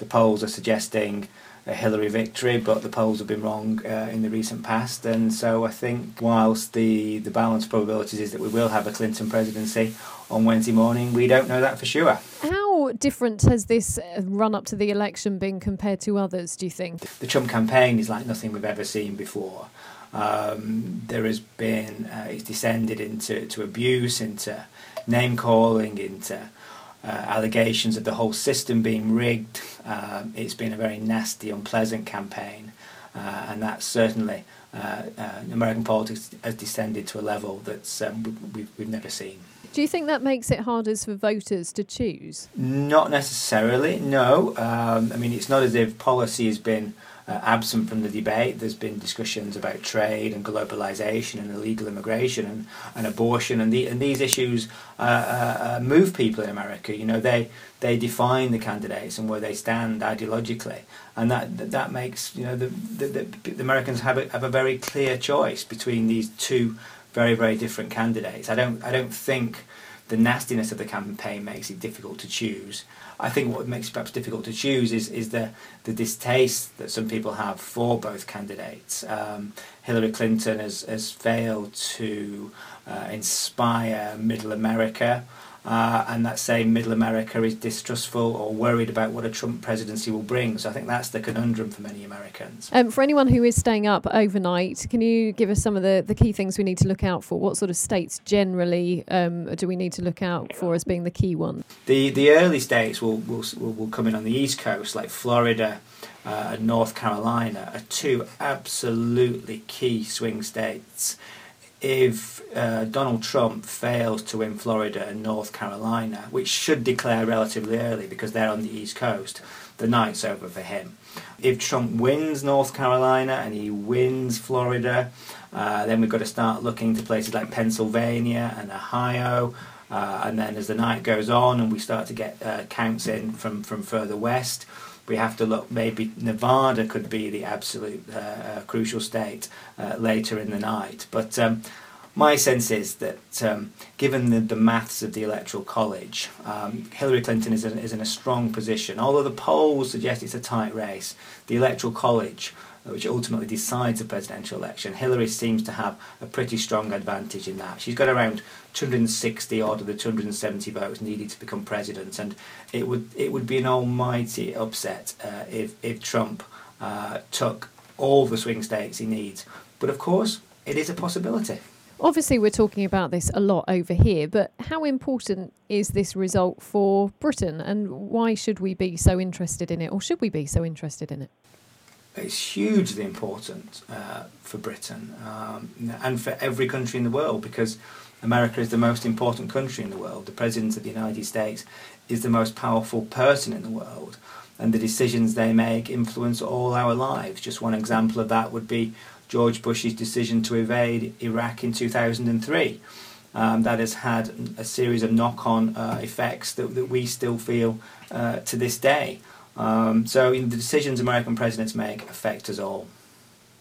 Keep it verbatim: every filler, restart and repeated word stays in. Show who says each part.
Speaker 1: the polls are suggesting a Hillary victory, but the polls have been wrong uh, in the recent past. And so I think whilst the, the balance of probabilities is that we will have a Clinton presidency on Wednesday morning, we don't know that for sure.
Speaker 2: How different has this run up to the election been compared to others, do you think?
Speaker 1: The Trump campaign is like nothing we've ever seen before. Um, there has been, uh, it's descended into to abuse, into name-calling, into uh, allegations of the whole system being rigged. Um, it's been a very nasty, unpleasant campaign, uh, and that certainly uh, uh, American politics has descended to a level that um, we've, we've never seen.
Speaker 2: Do you think that makes it harder for voters to choose?
Speaker 1: Not necessarily, no. Um, I mean, it's not as if policy has been uh, absent from the debate. There's been discussions about trade and globalisation and illegal immigration and, and abortion, and, the, and these issues uh, uh, move people in America. You know, they they define the candidates and where they stand ideologically, and that that, that makes you know the, the, the, the Americans have a, have a very clear choice between these two very, very different candidates. I don't I don't think the nastiness of the campaign makes it difficult to choose. I think what makes it perhaps difficult to choose is, is the, the distaste that some people have for both candidates. Um, Hillary Clinton has, has failed to uh, inspire middle America, uh, and that same middle America is distrustful or worried about what a Trump presidency will bring. So I think that's the conundrum for many Americans.
Speaker 2: Um, for anyone who is staying up overnight, can you give us some of the, the key things we need to look out for? What sort of states generally um, do we need to look out for as being the key ones?
Speaker 1: The the early states will will will come in on the East Coast, like Florida uh, and North Carolina, are two absolutely key swing states. If uh, Donald Trump fails to win Florida and North Carolina, which should declare relatively early because they're on the East Coast, the night's over for him. If Trump wins North Carolina and he wins Florida, uh, then we've got to start looking to places like Pennsylvania and Ohio. Uh, and then as the night goes on and we start to get uh, counts in from, from further west, we have to look, maybe Nevada could be the absolute uh, uh, crucial state uh, later in the night. But um, my sense is that um, given the, the maths of the Electoral College, um, Hillary Clinton is in, is in a strong position. Although the polls suggest it's a tight race, the Electoral College, which ultimately decides the presidential election, Hillary seems to have a pretty strong advantage in that. She's got around two hundred sixty odd of the two hundred seventy votes needed to become president, and it would it would be an almighty upset uh, if if Trump uh, took all the swing states he needs. But of course, it is a possibility.
Speaker 2: Obviously, we're talking about this a lot over here, but how important is this result for Britain, and why should we be so interested in it, or should we be so interested in it?
Speaker 1: It's hugely important uh, for Britain um, and for every country in the world, because America is the most important country in the world. The President of the United States is the most powerful person in the world, and the decisions they make influence all our lives. Just one example of that would be George Bush's decision to invade Iraq in two thousand three. Um, that has had a series of knock-on uh, effects that, that we still feel uh, to this day. Um, so you know, the decisions American presidents make affect us all.